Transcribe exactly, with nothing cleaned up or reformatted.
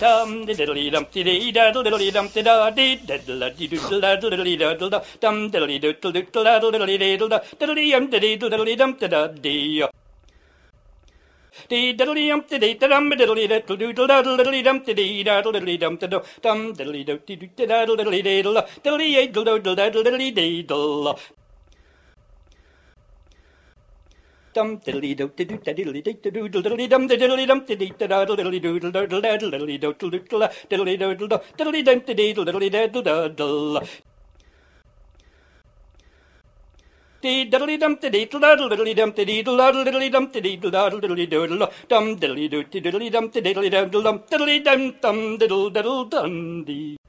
Dum diddly dumpty dee daddle diddly dumpty da dee diddle diddle daddle diddly daddle da dum diddly diddle diddle daddle diddly diddle da diddly um diddly diddly dumpty da dee. Dee diddly um dee dum diddly diddle diddle daddle diddly dumpty dee daddle diddly dumpty da dum diddly diddle daddle diddly diddle da diddly diddle diddle daddle diddly diddle. Dum diddly do diddly diddly diddly diddly dum diddly dum diddly daddle diddly doodle daddle daddle diddly doodle doodle diddly doodle diddly dum diddly diddly daddle daddle. Dee diddly dum diddly daddle diddly dum diddly daddle diddly dum diddly daddle diddly doodle dum diddly do diddly dum diddly daddle dum diddly dum dum diddle daddle dum dee.